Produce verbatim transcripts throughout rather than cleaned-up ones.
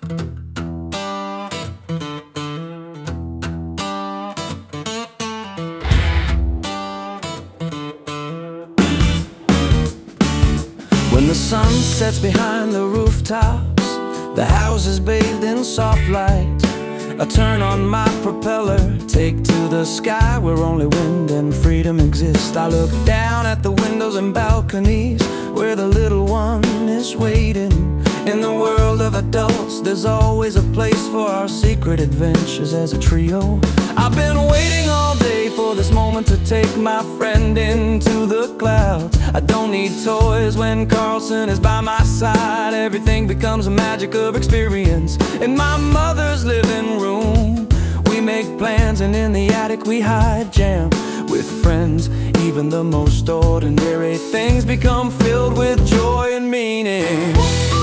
When the sun sets behind the rooftops, the house is bathed in soft light. I turn on my propeller, take to the sky where only wind and freedom exist. I look down at the windows and balconies where the little one is waiting. In the world of adults, there's always a place for our secret adventures as a trio. I've been waiting all day for this moment to take my friend into the clouds. I don't need toys when Carlson is by my side. Everything becomes a magic of experience. In my mother's living room, we make plans, and in the attic we hide jam with friends. Even the most ordinary things become filled with joy and meaning.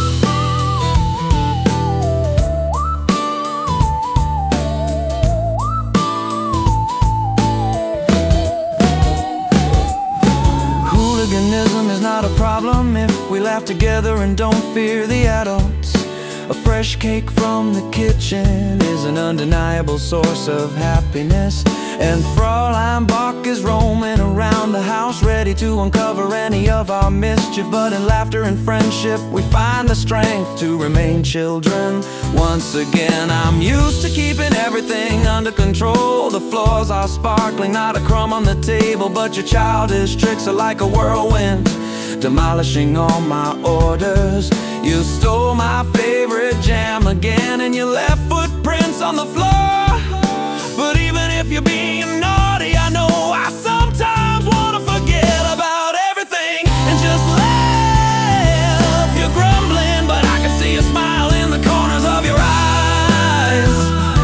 Hooliganism is not a problem if we laugh together and don't fear the adults. A fresh cake from the kitchen is an undeniable source of happiness. And Fräulein Bach is roaming around the house, ready to uncover any of our mischief. But in laughter and friendship we find the strength to remain children once again. I'm used to keeping everything under control. The floors are sparkling, not a crumb on the table. But your childish tricks are like a whirlwind, demolishing all my orders. You stole my favorite jam again, and you left footprints on the floor. But even if you're being naughty, I know I sometimes wanna forget about everything and just laugh. You're grumbling, but I can see a smile in the corners of your eyes.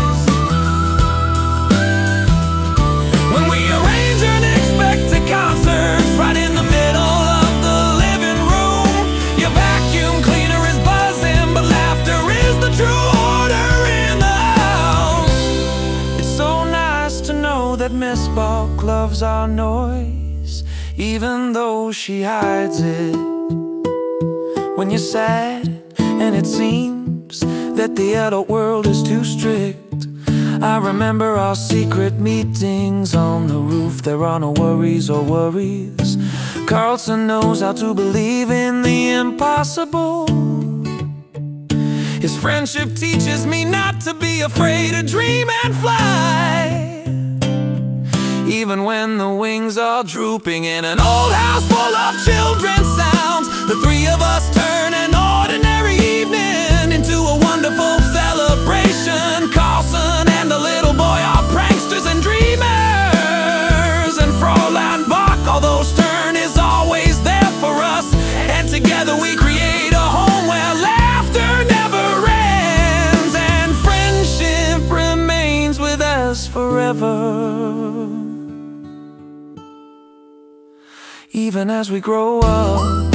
When we arrange unexpected concerts right in the middle of the living room, your vacuum cleaner is buzzing, but laughter is the true order in the house. It's so nice to know that Miss Bach loves our noise, even though she hides it. When you're sad and it seems that the adult world is too strict, I remember our secret meetings on the roof. There are no worries or worries. Carlson knows how to believe in the impossible. His friendship teaches me not to be afraid to dream and fly, even when the wings are drooping in an old house full of children's sounds. The three of us turn an ordinary evening into a wonderful celebration. Carlson and the little boy are pranksters and dreamers, and Fräulein Bach, although stern, is always there for us. And together we create a home where laughter never ends, and friendship remains with us forever. Even as we grow up,